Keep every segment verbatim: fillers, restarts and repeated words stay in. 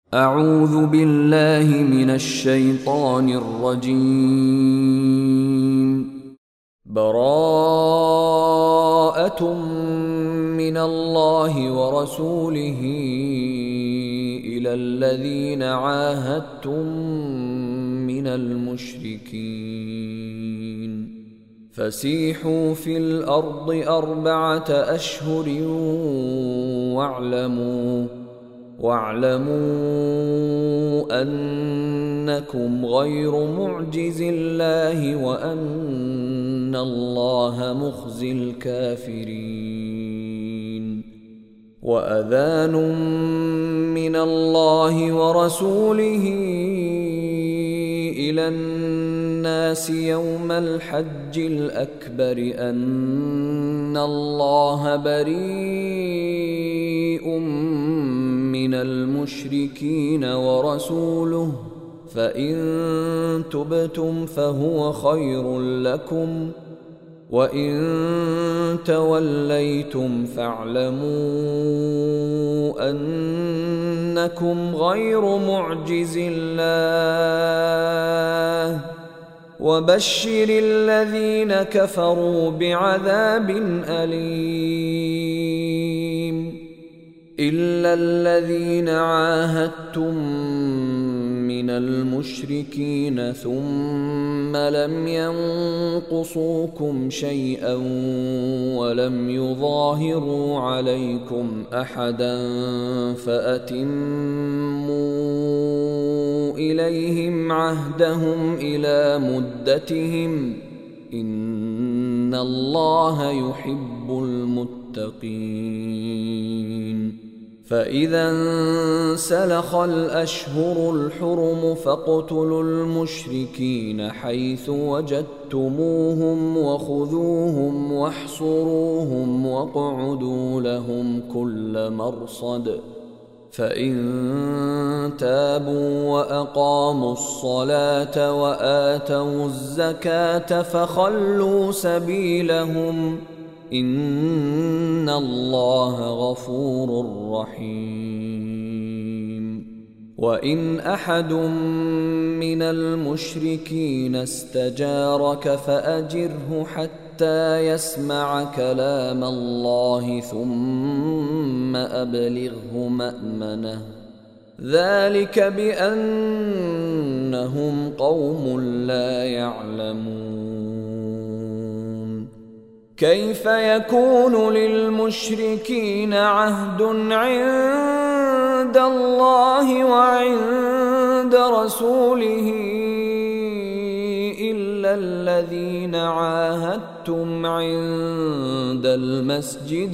أعوذ بالله من الشيطان الرجيم. براءة من الله ورسوله إلى الذين عاهدتم من المشركين فسيحوا في الأرض أربعة أشهر واعلموا واعلموا أنكم غير معجز الله وأن الله مخزي الكافرين. وأذان من الله ورسوله إلى الناس يوم الحج الأكبر أن الله بريء من المشركين ورسوله فإن تبتم فهو خير لكم وإن توليتم فاعلموا أنكم غير معجز الله وبشر الذين كفروا بعذاب أليم. إلا الذين عاهدتم من المشركين ثم لم ينقصوكم شيئا ولم يظاهروا عليكم أحدا فأتموا إليهم عهدهم إلى مدتهم إن الله يحب المتقين. فإذا انسلخ الأشهر الحرم فاقتلوا المشركين حيث وجدتموهم وخذوهم واحصروهم واقعدوا لهم كل مرصد فإن تابوا وأقاموا الصلاة وآتوا الزكاة فخلوا سبيلهم إن الله غفور رحيم. وإن أحد من المشركين استجارك فأجره حتى يسمع كلام الله ثم أبلغه مأمنه ذلك بأنهم قوم لا يعلمون. كيف يكون للمشركين عهد عند الله وعند رسوله إلا الذين عاهدتم عند المسجد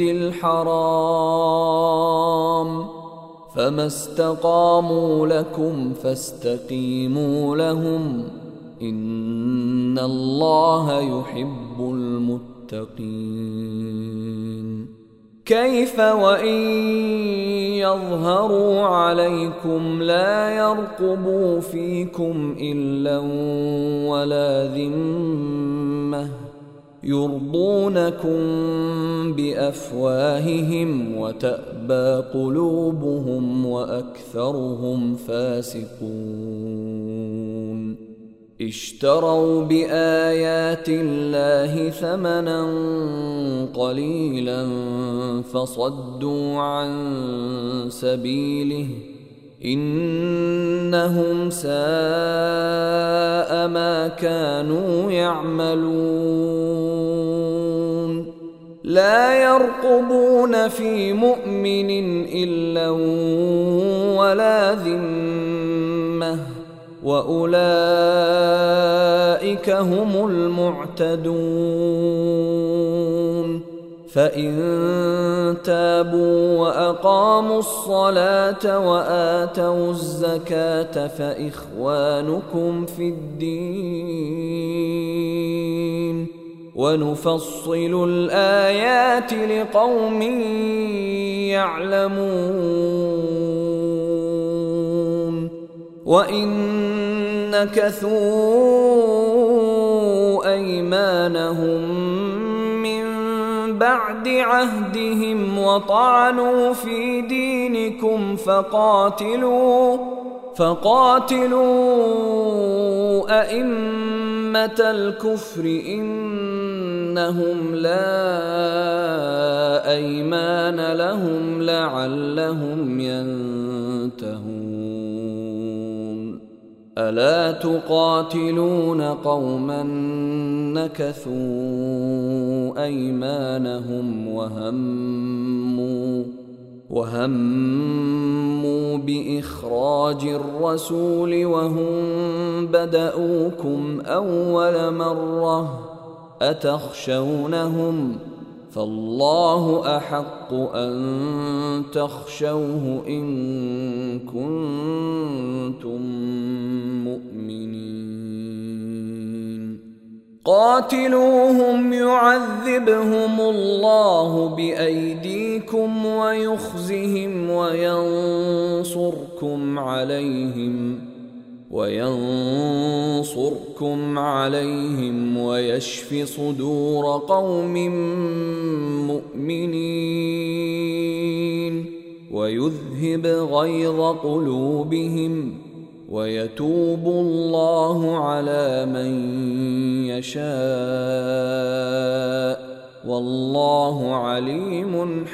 الحرام فما استقاموا لكم فاستقيموا لهم إن الله يحب المتقين. كيف وإن يظهروا عليكم لا يرقبوا فيكم إلا ولا ذمة يرضونكم بأفواههم وتأبى قلوبهم وأكثرهم فاسقون. اشتروا بآيات الله ثمنا قليلا فصدوا عن سبيله إنهم ساء ما كانوا يعملون. لا يرقبون في مؤمن إلا ولا ذمة وأولئك هم المعتدون. فإن تابوا وأقاموا الصلاة وآتوا الزكاة فإخوانكم في الدين ونفصل الآيات لقوم يعلمون. وإن نكثوا أيمانهم من بعد عهدهم وطعنوا في دينكم فقاتلوا فقاتلوا أئمة الكفر إنهم لا أيمان لهم لعلهم ينتهون. ألا تقاتلون قوما نكثوا أيمانهم وهموا وهموا بإخراج الرسول وهم بدؤوكم أول مرة أتخشونهم فالله أحق أن تخشوه إن كنتم مؤمنين. قاتلوهم يعذبهم الله بأيديكم ويخزهم وينصركم عليهم وينصركم عليهم ويشف صدور قوم مؤمنين ويذهب غيظ قلوبهم ويتوب الله على من يشاء والله عليم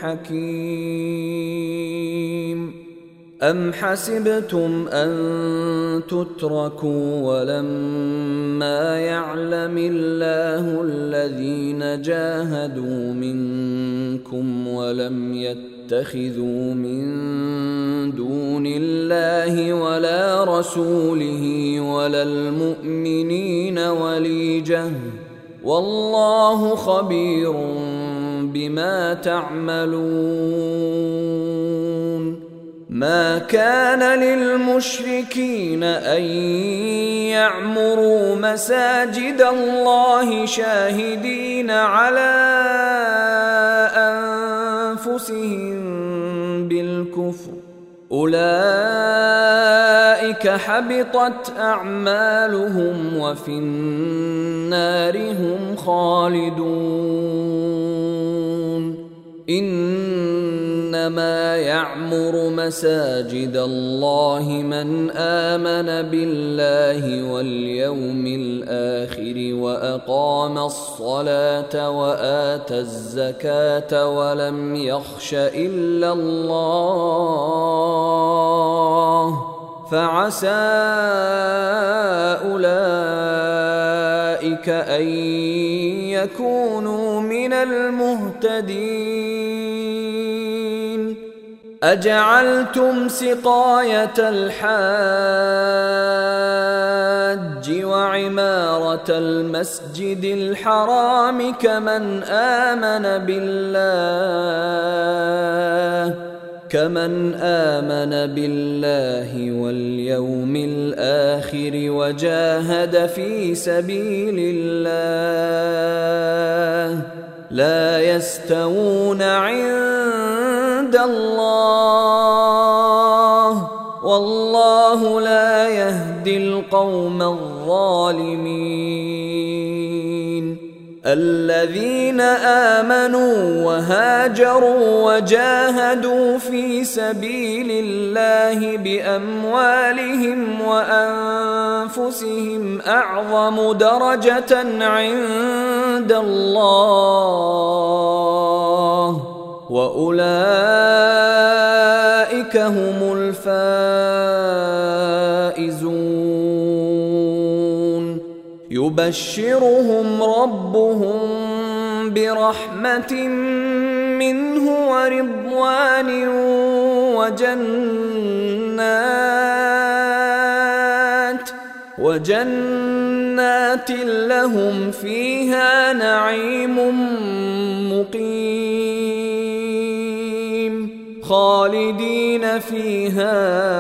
حكيم. أم حسبتم أن تتركوا ولما يعلم الله الذين جاهدوا منكم ولم يتخذوا من دون الله ولا رسوله ولا المؤمنين وليجة والله خبير بما تعملون. ما كان للمشركين أن يعمروا مساجد الله شاهدين على أنفسهم بالكفر أولئك حبطت أعمالهم وفي النار هم خالدون. إنما يعمر مساجد الله من آمن بالله واليوم الآخر وأقام الصلاة وآتى الزكاة ولم يخش إلا الله فعسى أولئك أن يكونوا من المهتدين. أجعلتم سقاية الحاج وعمارة المسجد الحرام كمن آمن بالله كمن آمن بالله واليوم الآخر وجاهد في سبيل الله لا يستوون عند الله والله لا يهدي القوم الظالمين. الذين آمنوا وهاجروا وجاهدوا في سبيل الله بأموالهم وأنفسهم أعظم درجة عند الله وأولئك هم الفائزون. يبشرهم ربهم برحمة منه ورضوان وجنات وجنات لهم فيها نعيم مقيم خالدين فيها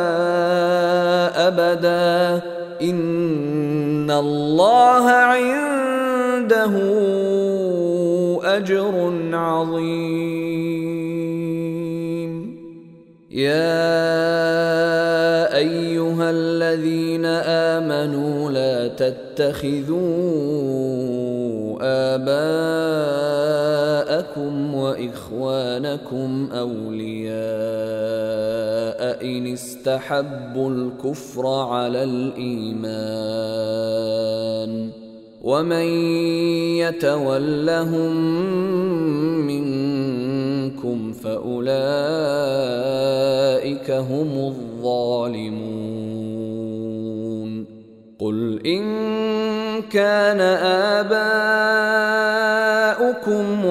أبدا إن الله عنده أجر عظيم. يا أيها الذين آمنوا لا تتخذوا آباءكم يتخذونكم أولياء إن استحبوا الكفر على الإيمان ومن يتولهم منكم فأولئك هم الظالمون. قل إن كان آباؤكم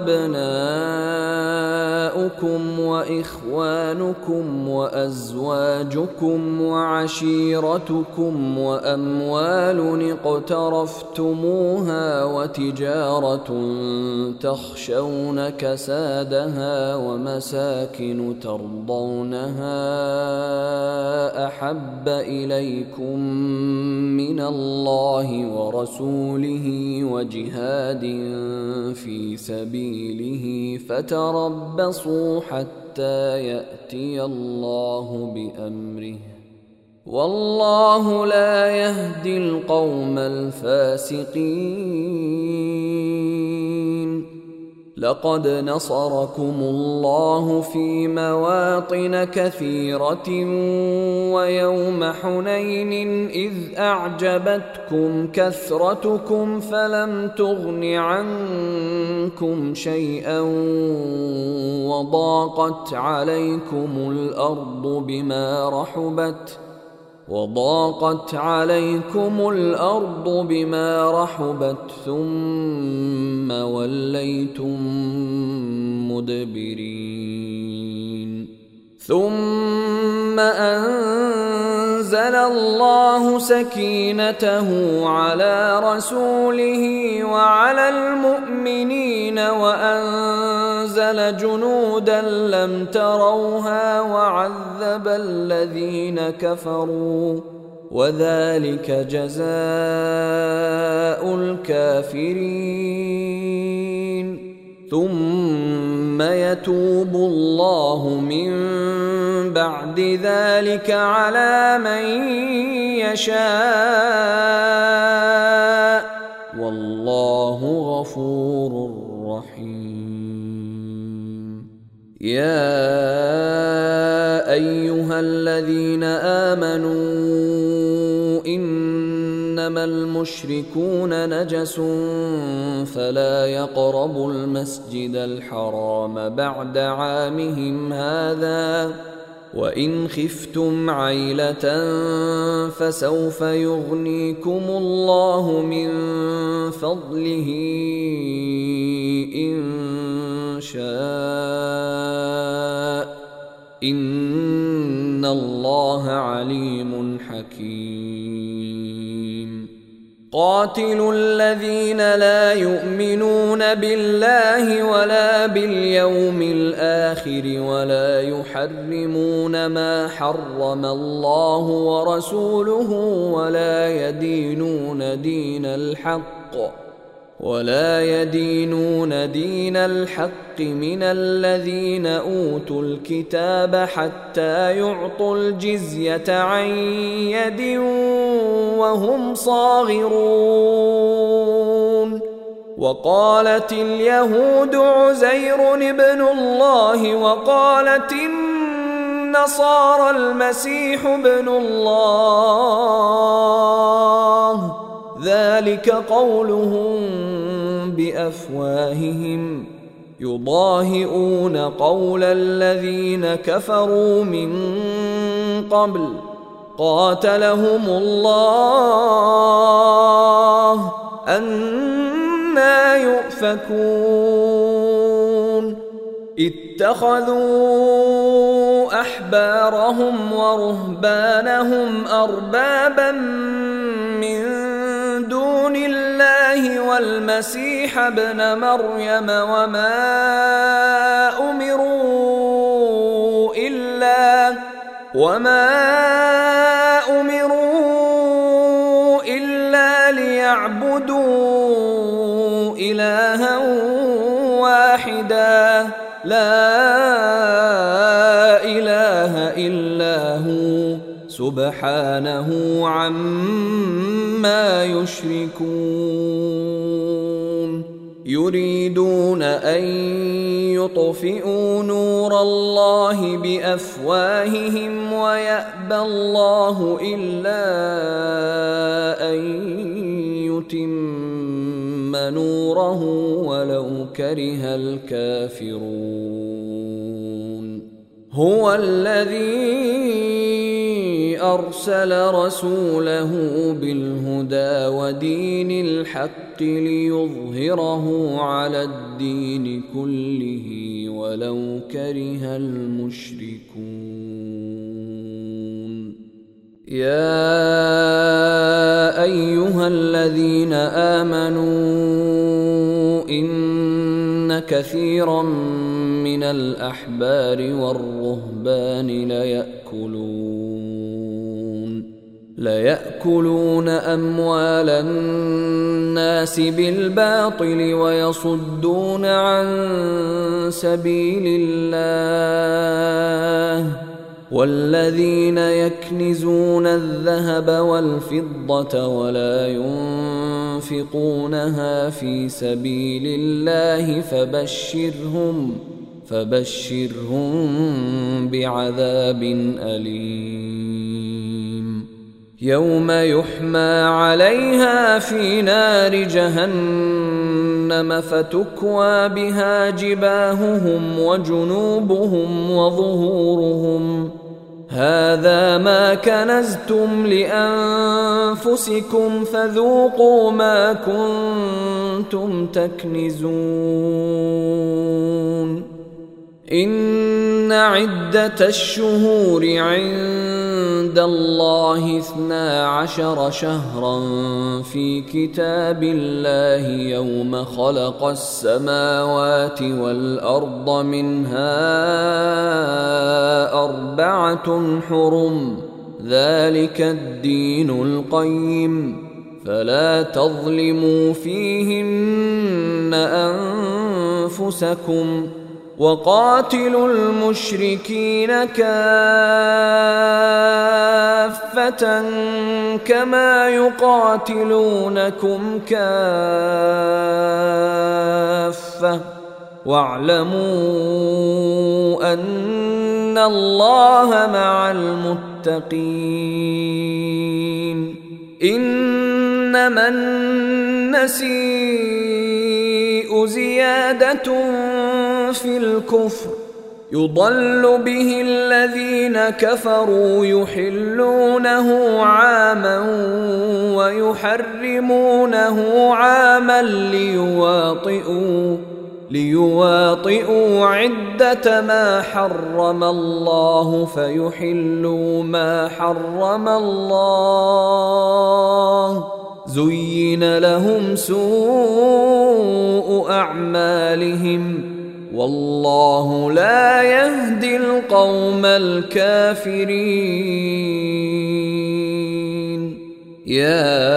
وأبناؤكم وإخوانكم وأزواجكم وعشيرتكم وأموال اقترفتموها وتجارة تخشون كسادها ومساكن ترضونها أحب إليكم من الله ورسوله وجهاد في سبيله فتربصوا حتى يأتي الله بأمره والله لا يهدي القوم الفاسقين. لقد نصركم الله في مواطن كثيرة ويوم حنين إذ أعجبتكم كثرتكم فلم تغن عنكم شيئا وضاقت عليكم الأرض بما رحبت وضاقت عليكم الأرض بما رحبت ثم وليتم مدبرين. ثم أنزل الله سكينته على رسوله وعلى المؤمنين وأنزل جنودا لم تروها وعذب الذين كفروا وذلك جزاء الكافرين. ثم يتوب الله من بعد ذلك على من يشاء والله غفور رحيم. يا أيها الذين آمنوا إنما المشركون نجس فلا يقربوا المسجد الحرام بعد عامهم هذا وإن خفتم عيلة فسوف يغنيكم الله من فضله إن شاء إن الله عليم حكيم. قاتلوا الذين لا يؤمنون بالله ولا باليوم الآخر ولا يحرمون ما حرم الله ورسوله ولا يدينون دين الحق ولا يدينون دين الحق من الذين أوتوا الكتاب حتى يعطوا الجزية عن يد وهم صاغرون. وقالت اليهود عزير ابن الله وقالت النصارى المسيح ابن الله ذلك قولهم بأفواههم يضاهئون قول الذين كفروا من قبل قاتلهم الله أنى يؤفكون. اتخذوا أحبارهم ورهبانهم أربابا من دون الله والمسيح ابن مريم وما أمروا إلا وما أمروا إلا ليعبدوا إلها واحدا لا إله إلا هو سبحانه عما يشركون. يريدون أن يطفئوا نور الله بأفواههم ويأبى الله إلا أن يتم نوره ولو كره الكافرون. هو الذي أرسل رسوله بالهدى ودين الحق ليظهره على الدين كله ولو كره المشركون. يا أيها الذين آمنوا إن كثيرا من الأحبار والرهبان ليأكلون ليأكلون أموال الناس بالباطل ويصدون عن سبيل الله والذين يكنزون الذهب والفضة ولا ينفقونها في سبيل الله فبشرهم فبشرهم بعذاب أليم. يوم يحمى عليها في نار جهنم فتكوى بها جباههم وجنوبهم وظهورهم هذا ما كنزتم لأنفسكم فذوقوا ما كنتم تكنزون. إن عدة الشهور عند الله اثنا عشر شهرا في كتاب الله يوم خلق السماوات والأرض منها أربعة حرم ذلك الدين القيم فلا تظلموا فيهن أنفسكم وقاتلوا المشركين كافة كما يقاتلونكم كافة واعلموا أن الله مع المتقين. إنما النسيء زيادة في الكفر يضل به الذين كفروا يحلونه عاما ويحرمونه عاما ليواطئوا ليواطئوا عدة ما حرم الله فيحلوا ما حرم الله زين لهم سوء أعمالهم والله لا يهدي القوم الكافرين. يا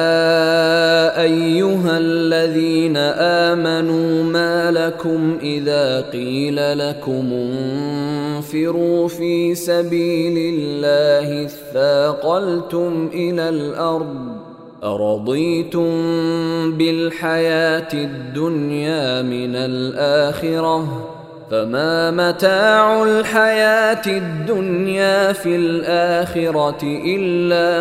أيها الذين آمنوا ما لكم إذا قيل لكم انفروا في سبيل الله اثاقلتم إلى الأرض أرضيتم بالحياة الدنيا من الآخرة فما متاع الحياة الدنيا في الآخرة إلا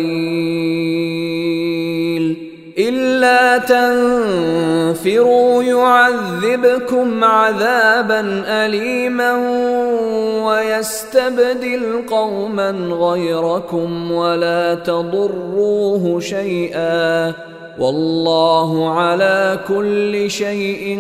قليل. إلا تنفروا يعذبكم عذابا أليما ويستبدل قوما غيركم ولا تضروه شيئا والله على كل شيء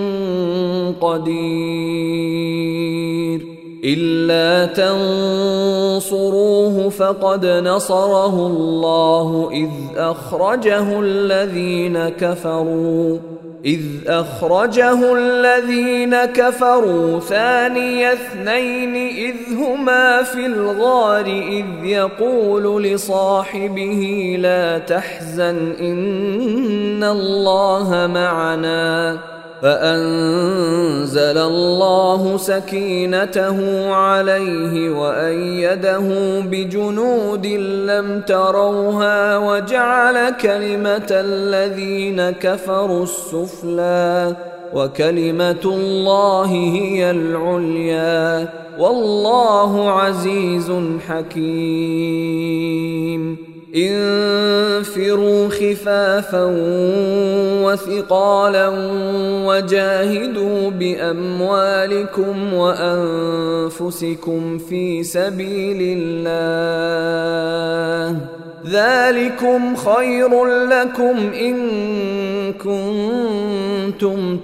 قدير. إلا تنصروه فقد نصره الله إذ أخرجه الذين كفروا إذ أخرجه الذين كفروا ثاني اثنين إذ هما في الغار إذ يقول لصاحبه لا تحزن إن الله معنا فأنزل الله سكينته عليه وأيده بجنود لم تروها وجعل كلمة الذين كفروا السفلى وكلمة الله هي العليا والله عزيز حكيم. انفروا خفافا وثقالا وجاهدوا بأموالكم وأنفسكم في سبيل الله ذلكم خير لكم إن كنتم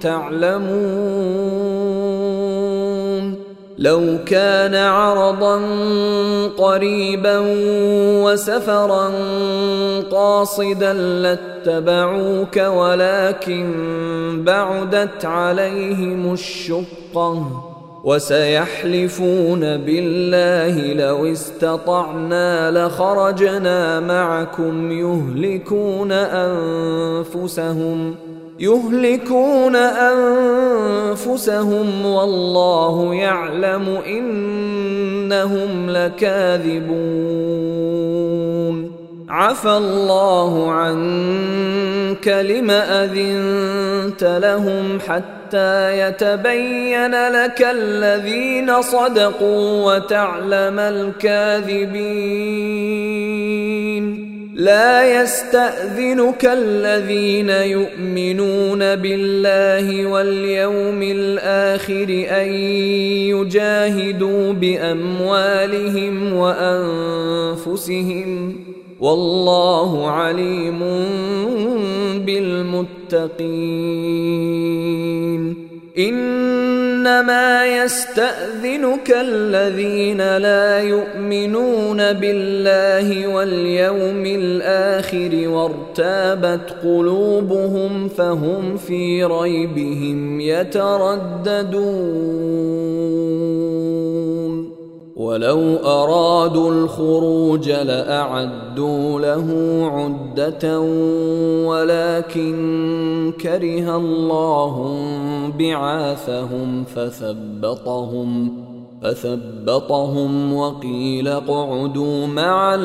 تعلمون. لو كان عرضا قريبا وسفرا قاصدا لاتبعوك ولكن بعدت عليهم الشقة وسيحلفون بالله لو استطعنا لخرجنا معكم يهلكون أنفسهم يهلكون أنفسهم والله يعلم إنهم لكاذبون. عفى الله عنك لم أذنت لهم حتى يتبين لك الذين صدقوا وتعلم الكاذبين. لا يستأذنك الذين يؤمنون بالله واليوم الآخر أن يجاهدوا بأموالهم وأنفسهم والله عليم بالمتقين. إنما يستأذنك الذين لا يؤمنون بالله واليوم الآخر وارتابت قلوبهم فهم في ريبهم يترددون. ولو أرادوا الخروج لأعدوا له عدة ولكن كره الله بعاثهم فثبطهم فثبطهم وقيل اقعدوا مع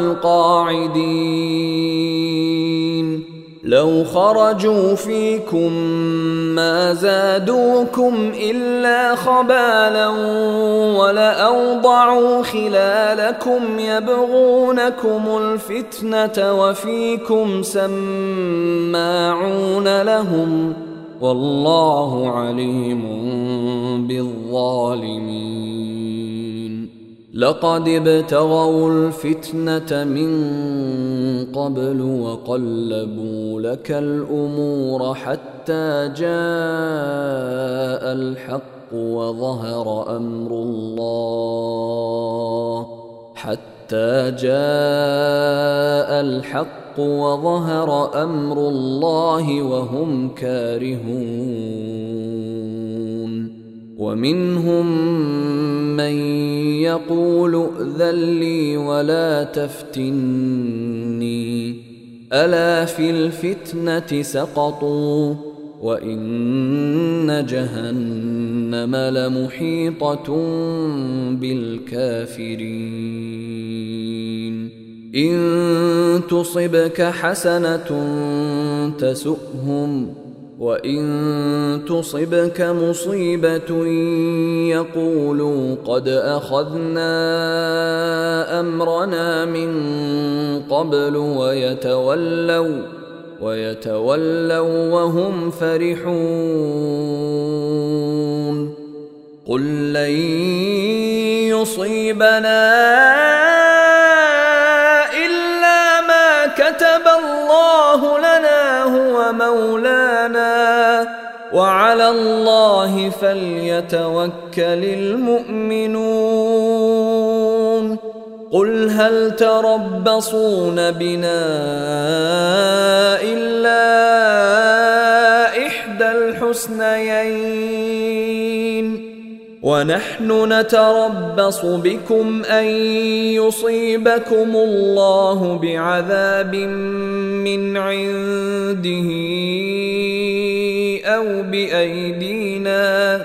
القاعدين. لو خرجوا فيكم ما زادوكم إلا خبالا ولأوضعوا خلالكم يبغونكم الفتنة وفيكم سماعون لهم والله عليم بالظالمين. لقد ابتغوا الفتنة من قبل وقلبوا لك الأمور حتى جاء الحق وظهر أمر الله حتى جاء الحق وظهر أمر الله وهم كارهون. ومنهم من يقول ائذن لي ولا تفتني ألا في الفتنة سقطوا وإن جهنم لمحيطة بالكافرين. إن تصبك حسنة تسؤهم وإن تصبك مصيبة يقولوا قد أخذنا أمرنا من قبل ويتولوا ويتولوا وهم فرحون. قل لن يصيبنا إلا ما كتب الله لنا هو مولانا وعلى الله فليتوكل المؤمنون. قل هل تربصون بنا إلا إحدى الحسنيين ونحن نتربص بكم أن يصيبكم الله بعذاب من عنده أو بأيدينا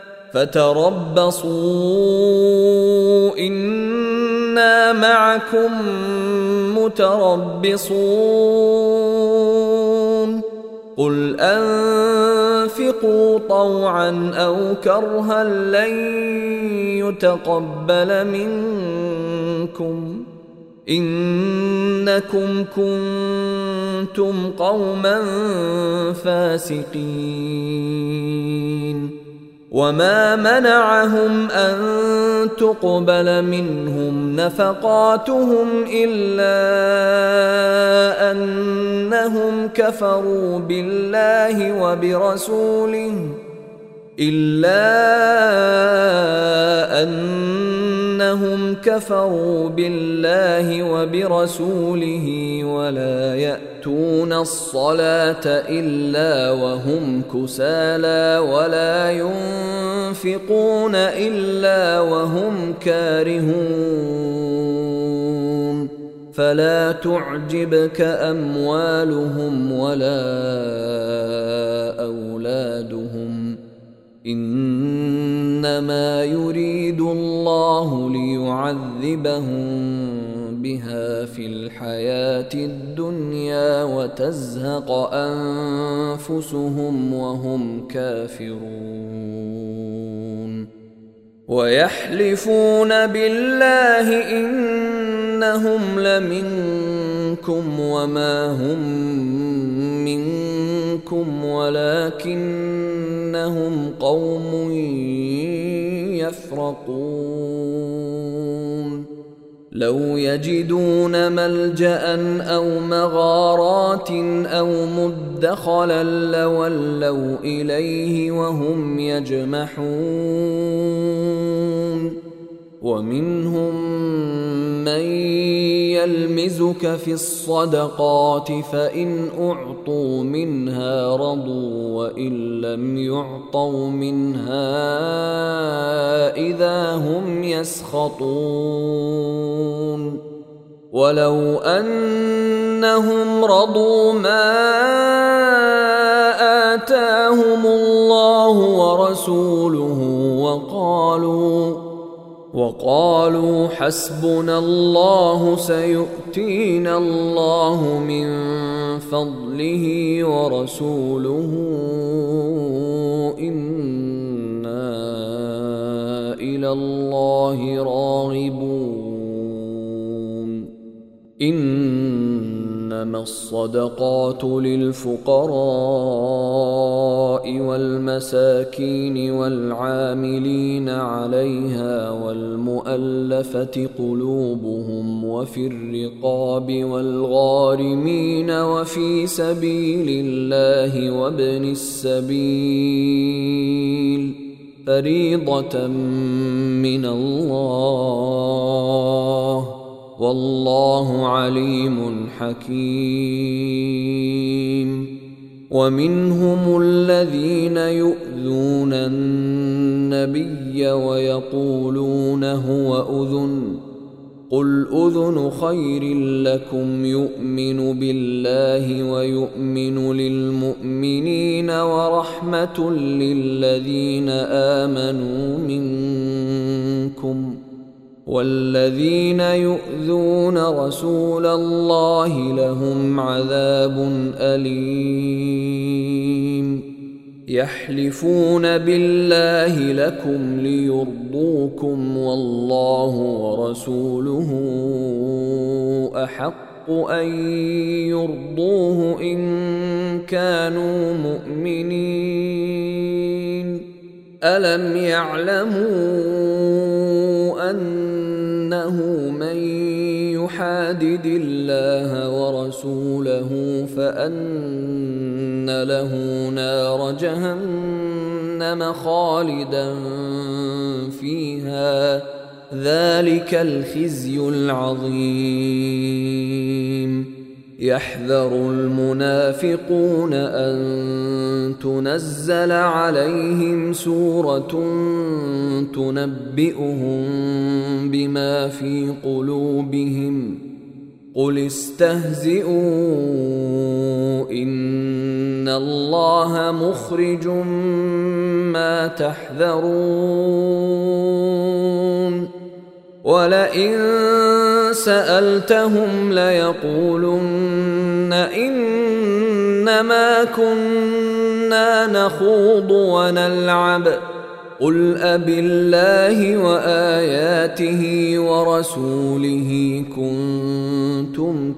فتربصوا إنا معكم متربصون قل أنفقوا طوعا أو كرها لن يتقبل منكم إنكم كنتم قوما فاسقين وما منعهم أن تقبل منهم نفقاتهم إلا أنهم كفروا بالله وبرسوله إلا أنهم كفروا بالله وبرسوله ولا يأتون الصلاة إلا وهم كسالى ولا ينفقون إلا وهم كارهون فلا تعجبك أموالهم ولا أولادهم إنما يريد الله ليعذبهم بها في الحياة الدنيا وتزهق أنفسهم وهم كافرون ويحلفون بالله إنهم لمنكم وما هم منكم ولكنهم قوم يفرقون لو يجدون ملجأ أو مغارات أو مدخلا لولوا إليه وهم يجمحون ومنهم من يلمزك في الصدقات فإن أعطوا منها رضوا وإن لم يعطوا منها إذا هم يسخطون ولو أنهم رضوا ما آتاهم الله ورسوله وقالوا وقالوا حسبنا الله سيؤتينا الله من فضله ورسوله إنا إلى الله راغبون إنما الصدقات للفقراء والمساكين والعاملين عليها والمؤلفة قلوبهم وفي الرقاب والغارمين وفي سبيل الله وابن السبيل فريضة من الله والله عليم حكيم ومنهم الذين يؤذون النبي ويقولون هو أذن قل أذن خير لكم يؤمن بالله ويؤمن للمؤمنين ورحمة للذين آمنوا منكم والذين يؤذون رسول الله لهم عذاب أليم يحلفون بالله لكم ليرضوكم والله ورسوله أحق أن يرضوه إن كانوا مؤمنين ألم يعلموا أنه من يحادد الله ورسوله فأن له نار جهنم خالدا فيها ذلك الخزي العظيم يحذر المنافقون أن تنزل عليهم سورة تنبئهم بما في قلوبهم قل استهزئوا إن الله مخرج ما تحذرون ولئن سألتهم ليقولن إنما كنا نخوض ونلعب قل أبالله وآياته ورسوله كنتم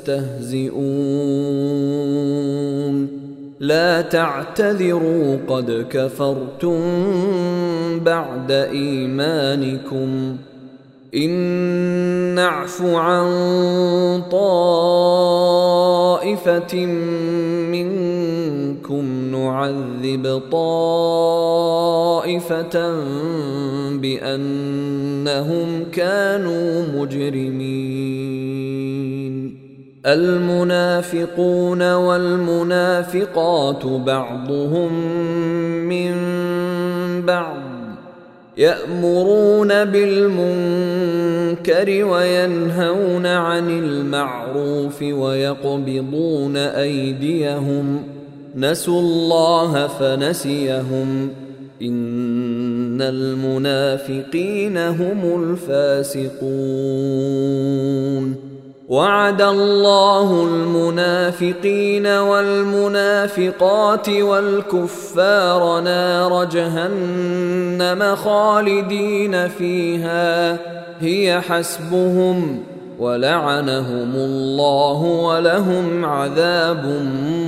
تستهزئون لا تعتذروا قد كفرتم بعد إيمانكم إن نعف عن طائفة منكم نعذب طائفة بأنهم كانوا مجرمين المنافقون والمنافقات بعضهم من بعض يأمرون بالمنكر وينهون عن المعروف ويقبضون أيديهم نسوا الله فنسيهم إن المنافقين هم الفاسقون وعد الله المنافقين والمنافقات والكفار نار جهنم خالدين فيها هي حسبهم ولعنهم الله ولهم عذاب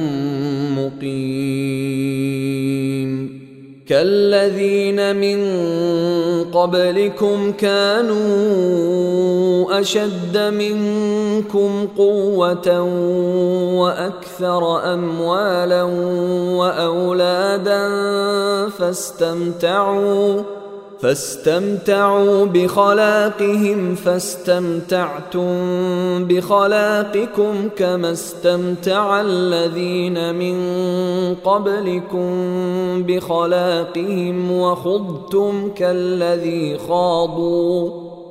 مقيم كالذين من قبلكم كانوا أشد منكم قوة وأكثر أموالا وأولادا فاستمتعوا فاستمتعوا بخلاقهم فاستمتعتم بخلاقكم كما استمتع الذين من قبلكم بخلاقهم وخضتم كالذي خاضوا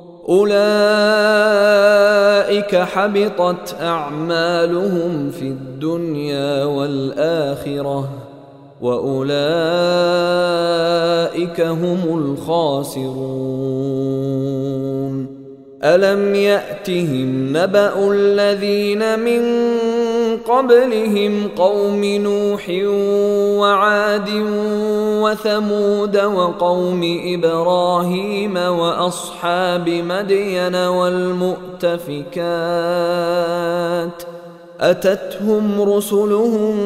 أولئك حبطت أعمالهم في الدنيا والآخرة وأولئك هم الخاسرون ألم يأتهم نبأ الذين من قبلهم قوم نوح وعاد وثمود وقوم إبراهيم وأصحاب مدين والمؤتفكات أتتهم رسلهم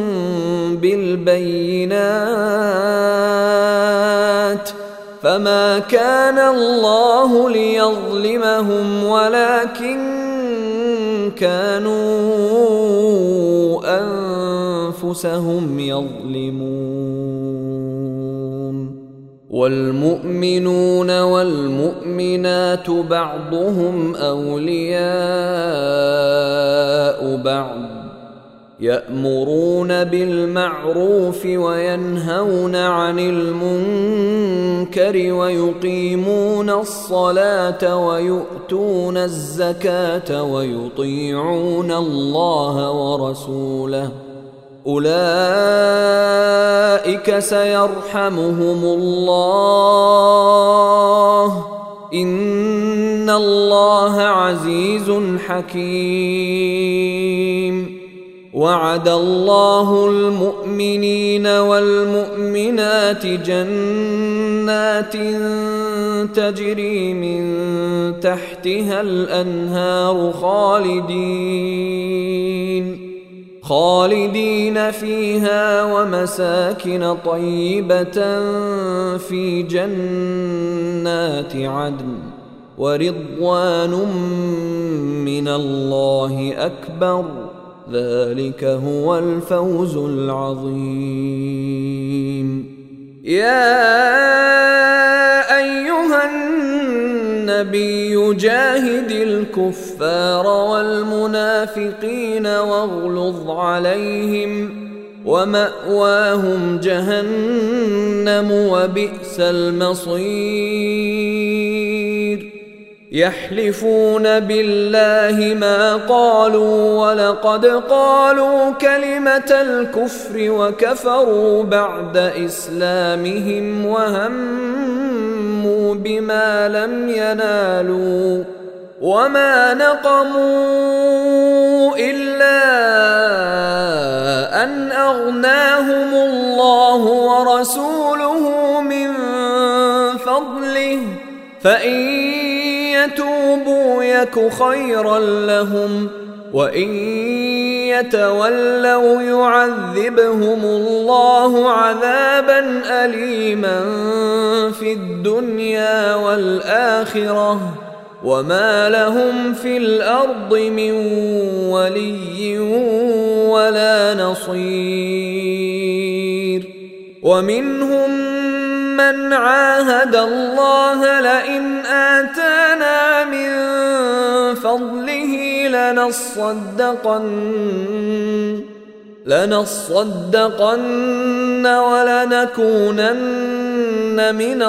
بالبينات فما كان الله ليظلمهم ولكن كانوا أنفسهم يظلمون والمؤمنون والمؤمنات بعضهم أولياء بعض يأمرون بالمعروف وينهون عن المنكر ويقيمون الصلاة ويؤتون الزكاة ويطيعون الله ورسوله أولئك سيرحمهم الله إن الله عزيز حكيم وعد الله المؤمنين والمؤمنات جنات تجري من تحتها الأنهار خالدين خالدين فيها ومساكن طيبة في جنات عدن ورضوان من الله أكبر ذلك هو الفوز العظيم يا أيها النبي جاهد الكفار والمنافقين واغلظ عليهم ومأواهم جهنم وبئس المصير يحلفون بالله ما قالوا ولقد قالوا كلمة الكفر وكفروا بعد إسلامهم وهموا بما لم ينالوا وما نقموا إلا أن أغناهم الله ورسوله من فضله فإن يتوبوا يك خيرا لهم وإن يتولوا يعذبهم الله عذابا أليما في الدنيا والآخرة وما لهم في الأرض من ولي ولا نصير. ومنهم من عاهد الله لئن آتانا من فضله لنصدقن لنصدقن ولنكونن من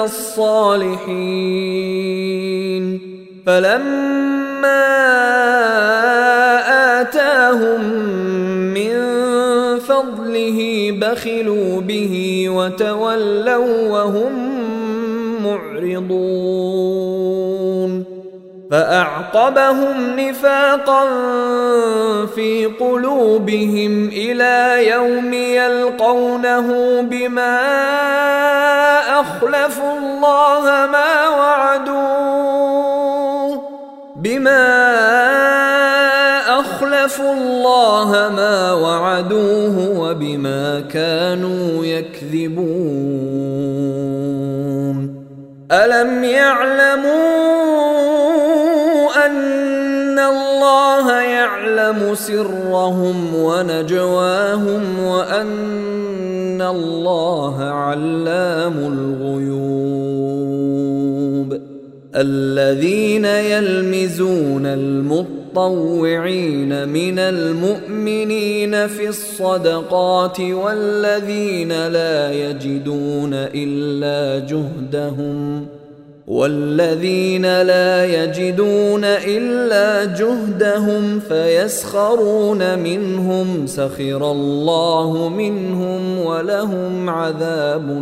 الصالحين فلما آتاهم من فضله بخلوا به وتولوا وهم معرضون فأعقبهم نفاقا في قلوبهم إلى يوم يلقونه بما أخلفوا الله ما وعدوه بما أخلفوا الله ما وعدوه وبما كانوا يكذبون. ألم يعلموا أن الله يعلم سرهم ونجواهم وأن الله علام الغيوب. الذين يلمزون المطوعين من المؤمنين في الصدقات والذين لا يجدون إلا جهدهم والذين لا يجدون إلا جهدهم فيسخرون منهم سخر الله منهم ولهم عذاب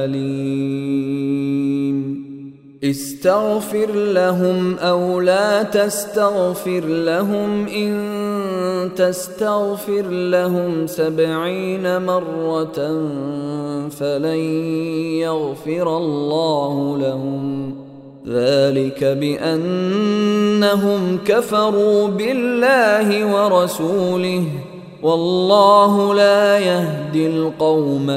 أليم. استغفر لهم أو لا تستغفر لهم إن تستغفر لهم سبعين مرة فلن يغفر الله لهم ذلك بأنهم كفروا بالله ورسوله والله لا يهدي القوم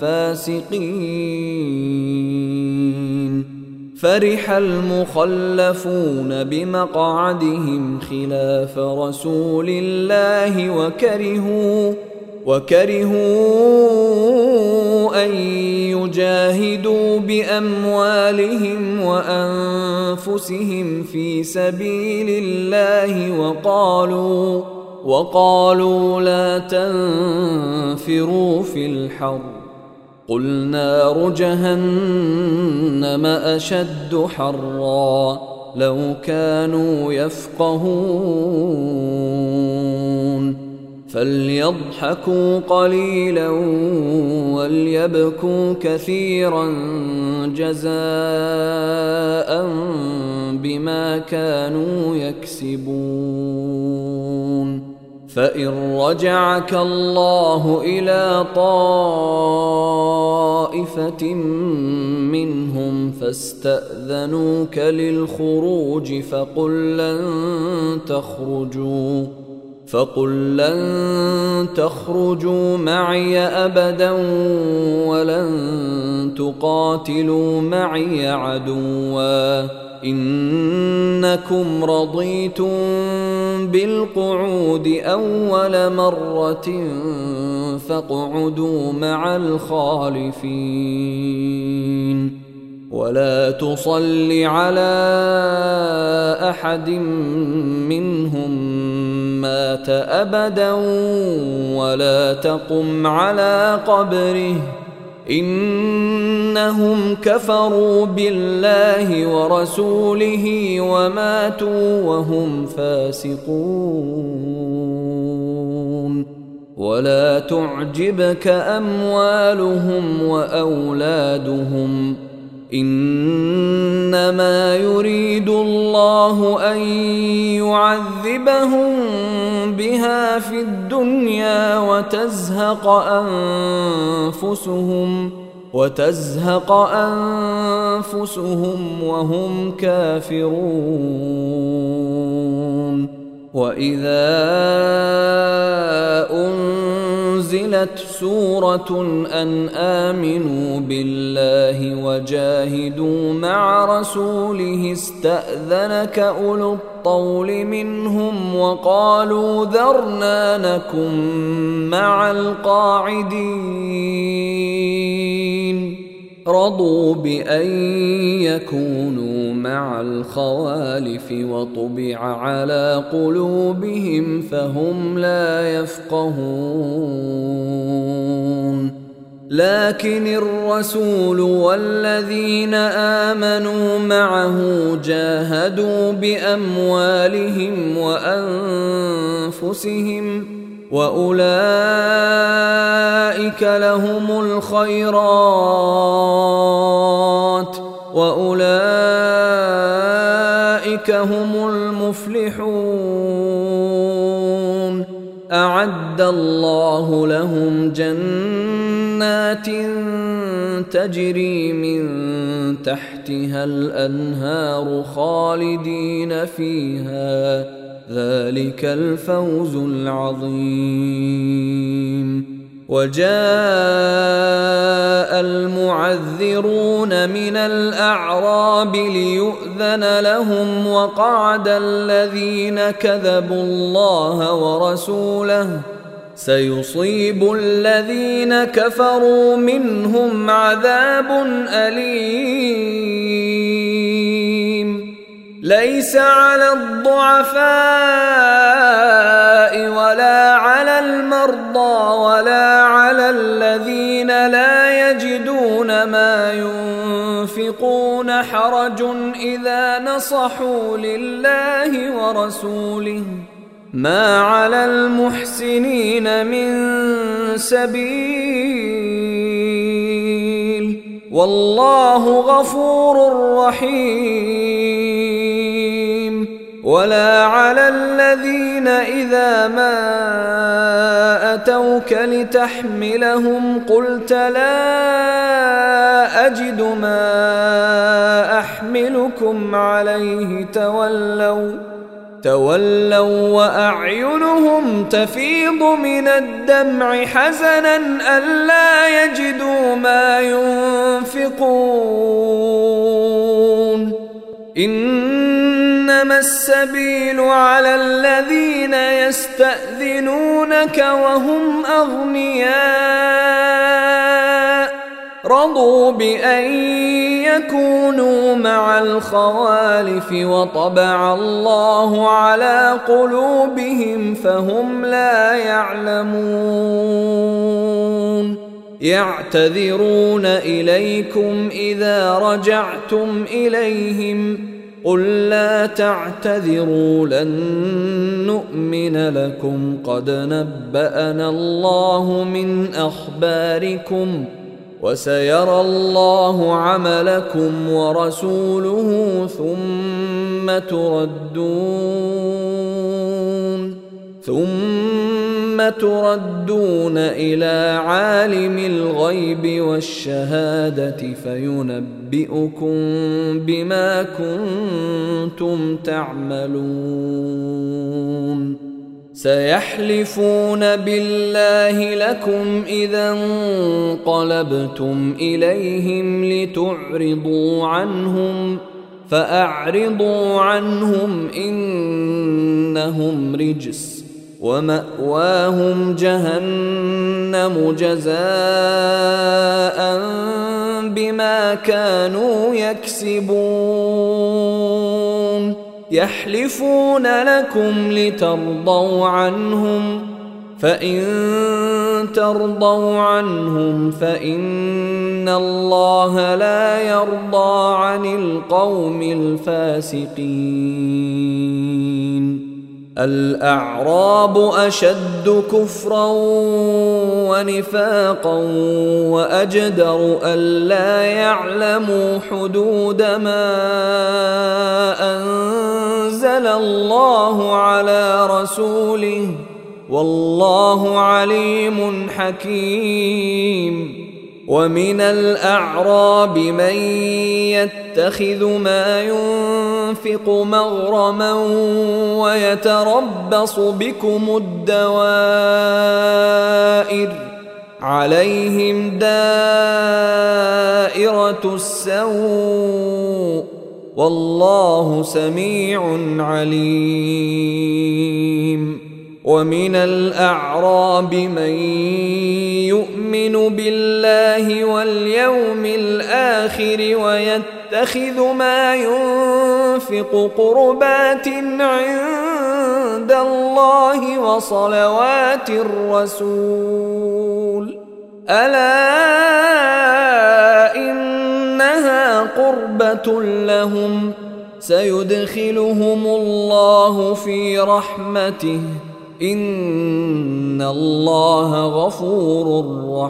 الفاسقين. فرح المخلفون بمقعدهم خلاف رسول الله وكرهوا وكرهوا أن يجاهدوا بأموالهم وأنفسهم في سبيل الله وقالوا وقالوا لا تنفروا في الحر قل نار جهنم أشد حرا لو كانوا يفقهون. فليضحكوا قليلا وليبكوا كثيرا جزاء بما كانوا يكسبون. فإن رجعك الله إلى طائفة منهم فاستأذنوك للخروج فقل لن تخرجوا فقل لن تخرجوا معي أبدا ولن تقاتلوا معي عدوا إنكم رضيتم بالقعود أول مرة فاقعدوا مع الخالفين ولا تصل على أحد منهم مات أبدا ولا تقم على قبره إنهم كفروا بالله ورسوله وماتوا وهم فاسقون. ولا تعجبك أموالهم وأولادهم، إنما يريد الله أن يعذبهم بها في الدنيا وتزهق أنفسهم وتزهق أنفسهم وهم كافرون. وإذا أنزلت سورة أن آمنوا بالله وجاهدوا مع رسوله استأذنك أولو الطول منهم وقالوا ذرنا نكن مع القاعدين، رضوا بأن يكونوا مع الخوالف وطبع على قلوبهم فهم لا يفقهون. لكن الرسول والذين آمنوا معه جاهدوا بأموالهم وأنفسهم وأولئك لهم الخيرات وأولئك هم المفلحون. أعد الله لهم جنات تجري من تحتها الأنهار خالدين فيها، ذلك الفوز العظيم. وجاء المعذرون من الأعراب ليؤذن لهم وقعد الذين كذبوا الله ورسوله، سيصيب الذين كفروا منهم عذاب أليم. ليس على الضعفاء ولا على المرضى ولا على الذين لا يجدون ما ينفقون حرج إذا نصحوا لله ورسوله، ما على المحسنين من سبيل، والله غفور رحيم. ولا على الذين إذا ما أتوك لتحملهم قلت لا أجد ما أحملكم عليه تولوا تولوا وأعينهم تفيض من الدمع حزنا ألا يجدوا ما ينفقون. إنما السبيل على الذين يستأذنونك وهم أغنياء، رضوا بأن يكونوا مع الخوالف وطبع الله على قلوبهم فهم لا يعلمون. يعتذرون إليكم إذا رجعتم إليهم، قل لا تعتذروا لن نؤمن لكم قد نبأنا الله من أخباركم وسيرى الله عملكم ورسوله ثم تردون ثم تردون إلى عالم الغيب والشهادة فينبئكم بما كنتم تعملون. سيحلفون بالله لكم إذا انقلبتم إليهم لتعرضوا عنهم فأعرضوا عنهم إنهم رجس ومأواهم جهنم جزاء بما كانوا يكسبون. يحلفون لكم لترضوا عنهم فإن ترضوا عنهم فإن الله لا يرضى عن القوم الفاسقين. الأعراب أشد كفرا ونفاقا وأجدر ألا يعلموا حدود ما أنزل الله على رسوله والله عليم حكيم. ومن الأعراب من يتخذ ما ينفق مغرما ويتربص بكم الدوائر عليهم دائرة السوء والله سميع عليم. ومن الأعراب من يؤمن بالله واليوم الآخر ويتخذ ما ينفق قربات عند الله وصلوات الرسول ألا إنها قربة لهم سيدخلهم الله في رحمته إن الله غفور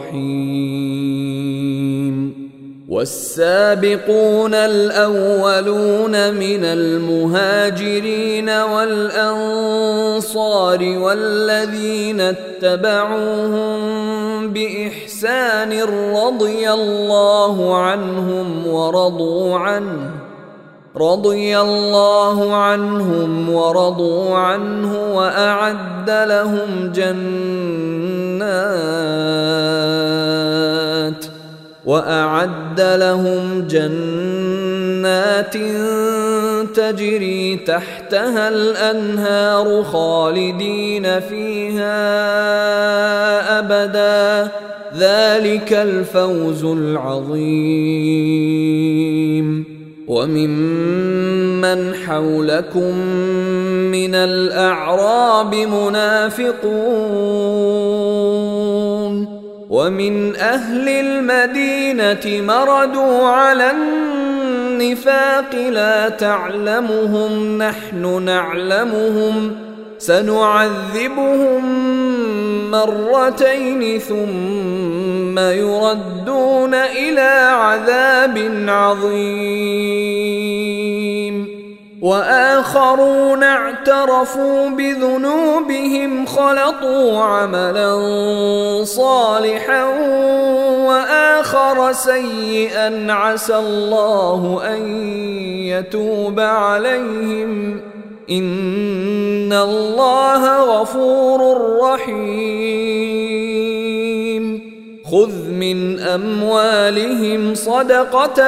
رحيم. والسابقون الأولون من المهاجرين والأنصار والذين اتبعوهم بإحسان رضي الله عنهم ورضوا عنه رضي الله عنهم ورضوا عنه وأعد لهم جنات وأعد لهم جنات تجري تحتها الأنهار خالدين فيها أبدا ذلك الفوز العظيم. وممن حولكم من الأعراب منافقون ومن أهل المدينة مردوا على النفاق لا تعلمهم نحن نعلمهم سنعذبهم مرتين ثم يردون إلى عذاب عظيم. وآخرون اعترفوا بذنوبهم خلطوا عملا صالحا وآخر سيئا عسى الله أن يتوب عليهم إن الله غفور رحيم. خذ من أموالهم صدقة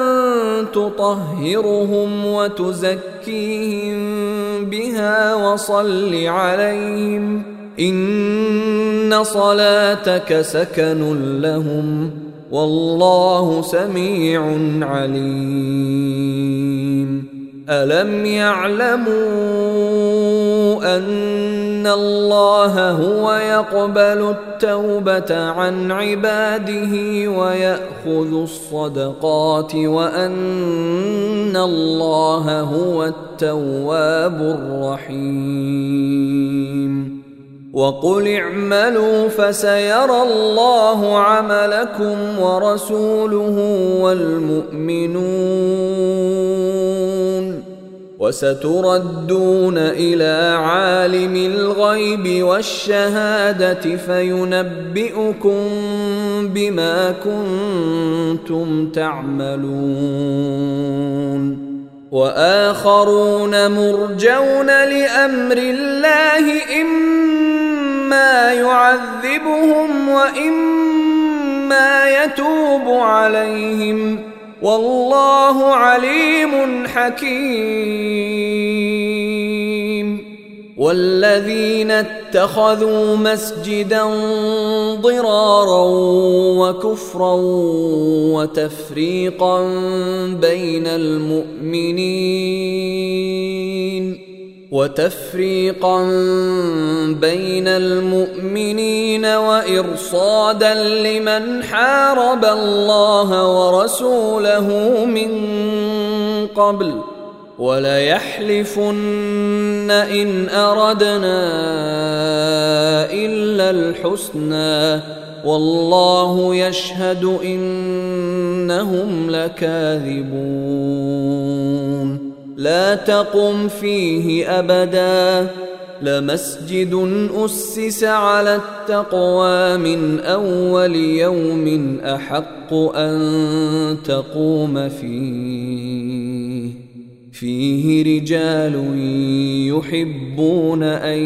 تطهرهم وتزكيهم بها وصل عليهم إن صلاتك سكن لهم والله سميع عليم. ألم يعلموا أن الله هو يقبل التوبة عن عباده ويأخذ الصدقات وأن الله هو التواب الرحيم. وقل اعملوا فسيرى الله عملكم ورسوله والمؤمنون وستردون إلى عالم الغيب والشهادة فينبئكم بما كنتم تعملون. وآخرون مرجون لأمر الله إما يعذبهم وإما يتوب عليهم والله عليم حكيم. والذين اتخذوا مسجدا ضرارا وكفرا وتفريقا بين المؤمنين وتفريقا بين المؤمنين وإرصادا لمن حارب الله ورسوله من قبل وليحلفن إن أردنا إلا الحسنى والله يشهد إنهم لكاذبون لا تقم فيه أبدا لمسجد أسس على التقوى من أول يوم أحق أن تقوم فيه فيه رجال يحبون أن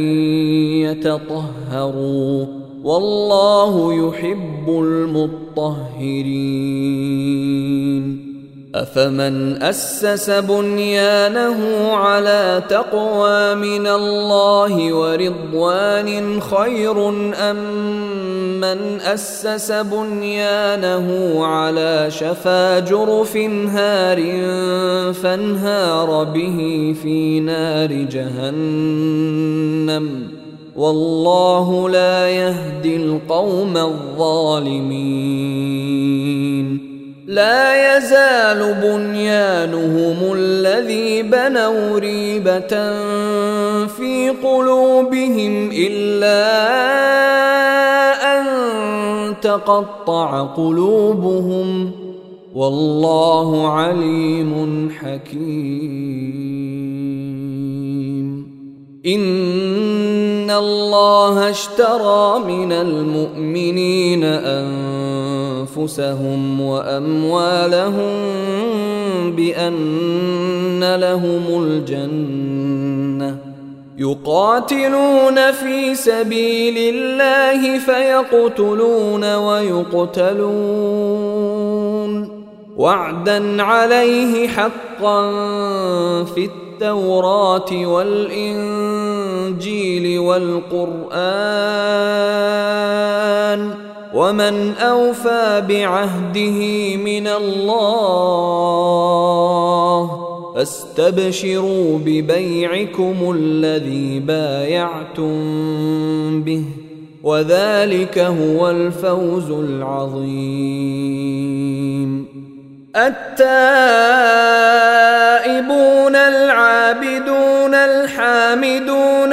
يتطهروا والله يحب المطهرين أفمن أسس بنيانه على تقوى من الله ورضوان خير أم من أسس بنيانه على شفا جرف هار فانهار به في نار جهنم والله لا يهدي القوم الظالمين لا يزال بنيانهم الذي بنوا ريبة في قلوبهم إلا أن تقطع قلوبهم والله عليم حكيم إن الله اشترى من المؤمنين أنفسهم وأموالهم بأن لهم الجنة يقاتلون في سبيل الله فيقتلون ويقتلون وعدا عليه حقا في التوراة والإنجيل والقرآن ومن أوفى بعهده من الله فاستبشروا ببيعكم الذي بايعتم به وذلك هو الفوز العظيم التائبون العابدون الحامدون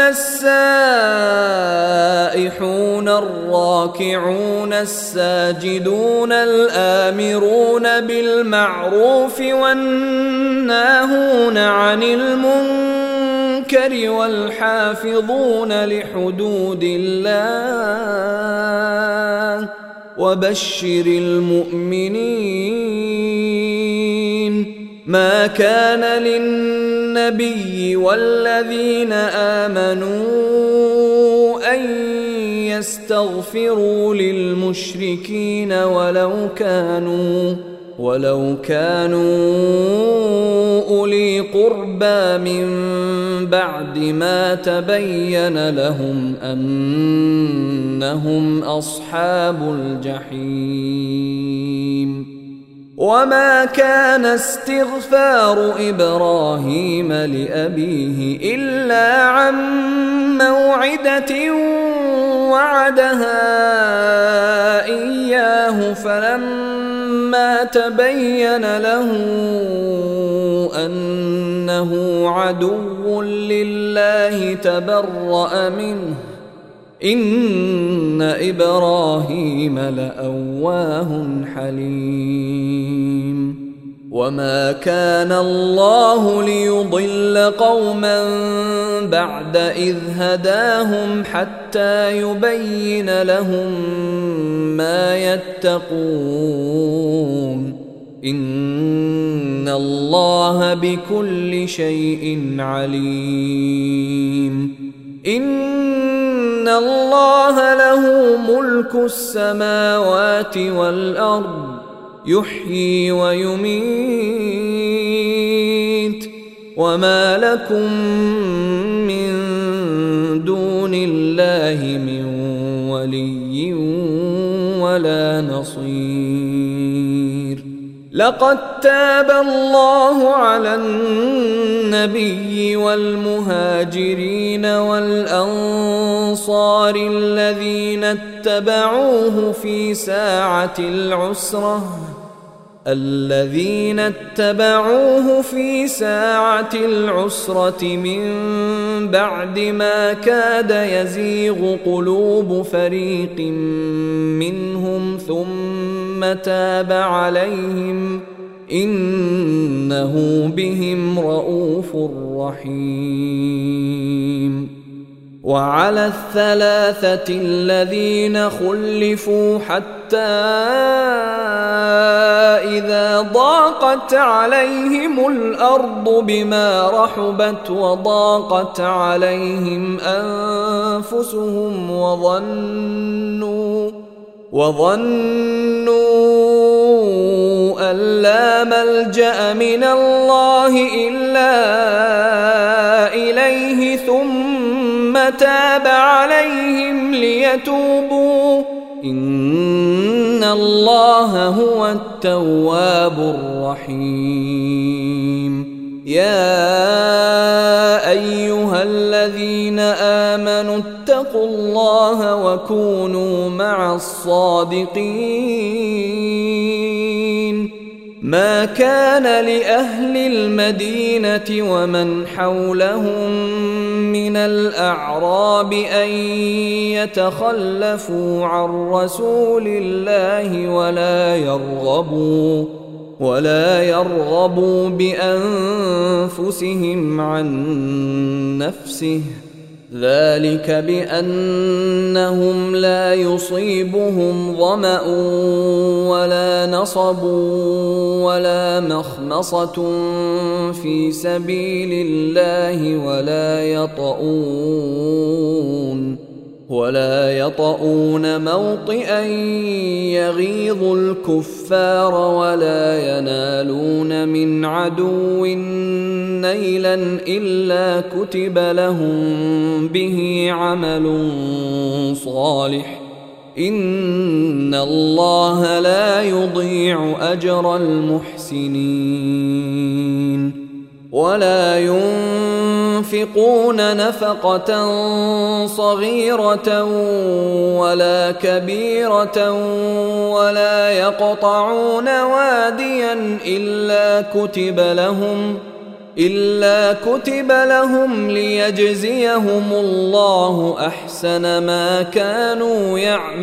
السائحون الراكعون الساجدون الآمرون بالمعروف والناهون عن المنكر والحافظون لحدود الله وبشر المؤمنين ما كان للنبي والذين آمنوا أن يستغفروا للمشركين ولو كانوا ولو كانوا أولي قربى من بعد ما تبين لهم أنهم أصحاب الجحيم وما كان استغفار إبراهيم لأبيه إلا عن موعدة وعدها إياه فلما تبين له أنه عدو لله تبرأ منه إن إبراهيم لأواه حليم وما كان الله ليضل قوما بعد إذ هداهم حتى يبين لهم ما يتقون إن الله بكل شيء عليم إن الله له ملك السماوات والأرض يحيي ويميت وما لكم من دون الله من ولي ولا نصير لقد تاب الله على النبي والمهاجرين والأنصار الذين اتبعوه في ساعة العسرة الذين اتبعوه في ساعة العسرة من بعد ما كاد يزيغ قلوب فريق منهم ثم تاب عليهم إنه بهم رءوف رحيم. وعلى الثلاثة الذين خلفوا حتى إذا ضاقت عليهم الأرض بما رحبت وضاقت عليهم أنفسهم وظنوا وظنوا أن لا ملجأ من الله إلا إليه ثم تاب عليهم ليتوبوا إن الله هو التواب الرحيم. يا أيها الذين آمنوا اتقوا الله وكونوا مع الصادقين. ما كان لأهل المدينة ومن حولهم من الأعراب أن يتخلفوا عن رسول الله ولا يرغبوا ولا يرغبوا بأنفسهم عن نفسه ذلك بأنهم لا يصيبهم ظمأ ولا نصب ولا مخمصة في سبيل الله ولا يطؤون ولا يطؤون موطئا يغيظ الكفار ولا ينالون من عدو نيلا إلا كتب لهم به عمل صالح إن الله لا يضيع أجر المحسنين. ولا ينفقون نفقة صغيرة ولا كبيرة ولا يقطعون واديا إلا كتب لهم إلا كتب لهم ليجزيهم الله أحسن ما كانوا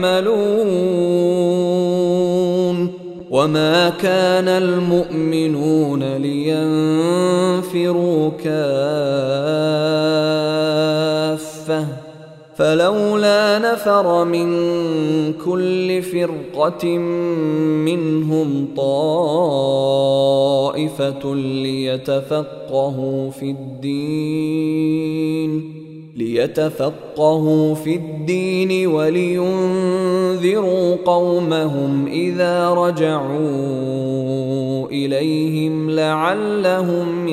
يعملون. وما كان المؤمنون لينفروا كافة فلولا نفر من كل فرقة منهم طائفة ليتفقهوا في الدين ليتفقهوا في الدين ولينذروا قومهم إذا رجعوا إليهم لعلهم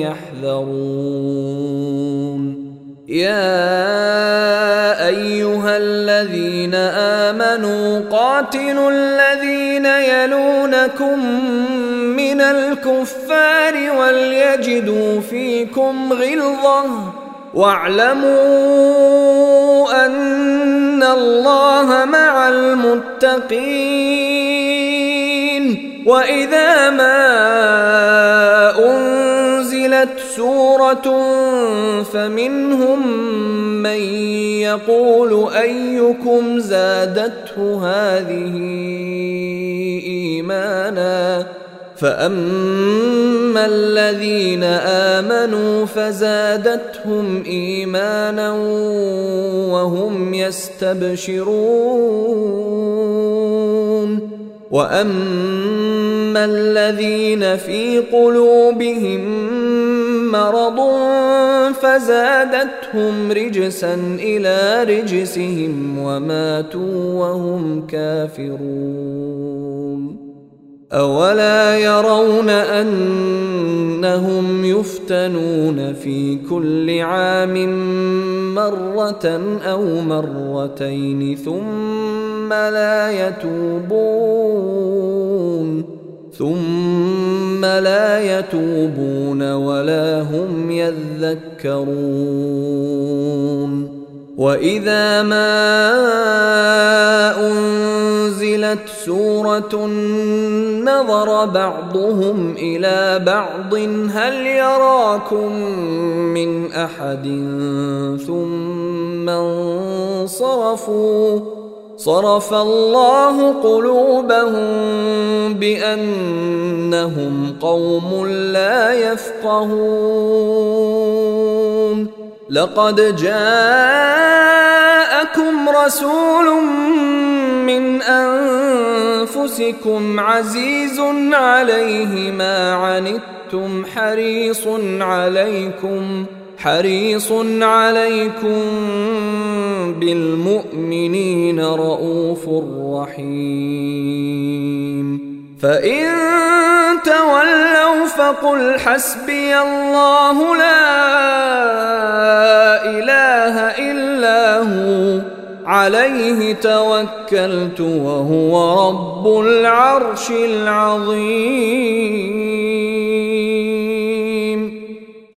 يحذرون. يا أيها الذين آمنوا قاتلوا الذين يلونكم من الكفار وليجدوا فيكم غلظة واعلموا أن الله مع المتقين. وإذا ما أنزلت سورة فمنهم من يقول أيكم زادته هذه إيمانا فأما الذين آمنوا فزادتهم إيمانا وهم يستبشرون. وأما الذين في قلوبهم مرض فزادتهم رجسا إلى رجسهم وماتوا وهم كافرون. أولا يرون أنهم يفتنون في كل عام مرة أو مرتين ثم لا يتوبون ثم لا يتوبون ولا هم يذكرون وإذا ما أنزلت سورة نظر بعضهم إلى بعض هل يراكم من أحد ثم انصرفوا صرف الله قلوبهم بأنهم قوم لا يفقهون لقد جاءكم رسول من أنفسكم عزيز عليه ما عنتم حريص عليكم حريص عليكم بالمؤمنين رؤوف رحيم فإن تولوا فقل حسبي الله لا إله إلا هو عليه توكلت وهو رب العرش العظيم.